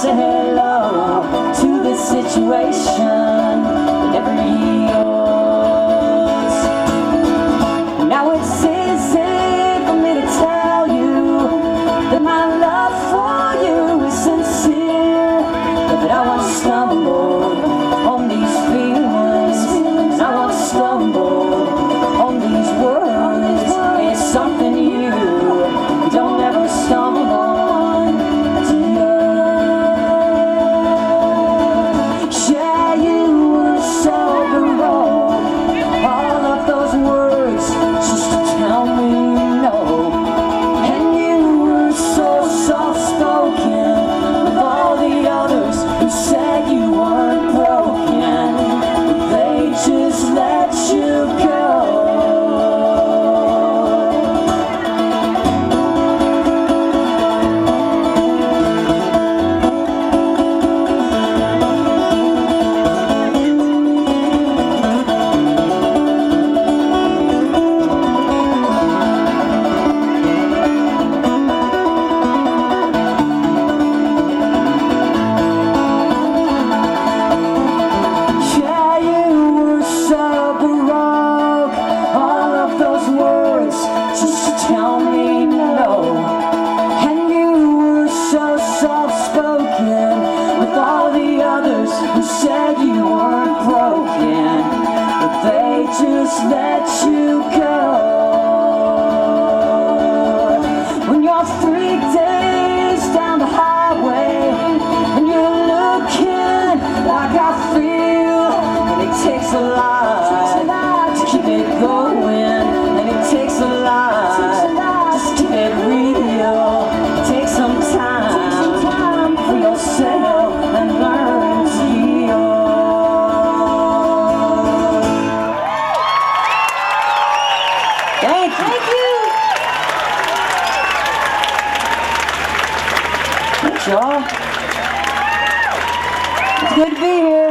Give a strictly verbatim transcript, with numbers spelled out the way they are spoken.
say hello to this situation that never heals. Now it's easy for me to tell you that my love for you is sincere, but I won't stumble on these feelings, and I won't stumble on these words. It's something you don't ever stumble on, do you? Yeah, you were so heroic, all of those words just to tell me no. And you were so soft-spoken with all the others who said you weren't broken, they just let you go. Tell me no. And you were so soft-spoken with all the others who said you weren't broken, but they just let you go. When you're three days down the highway and you're looking like I feel, and it takes a lot to keep it going, and it takes a lot. Thank you. Thank you. Thanks, y'all. It's good to be here.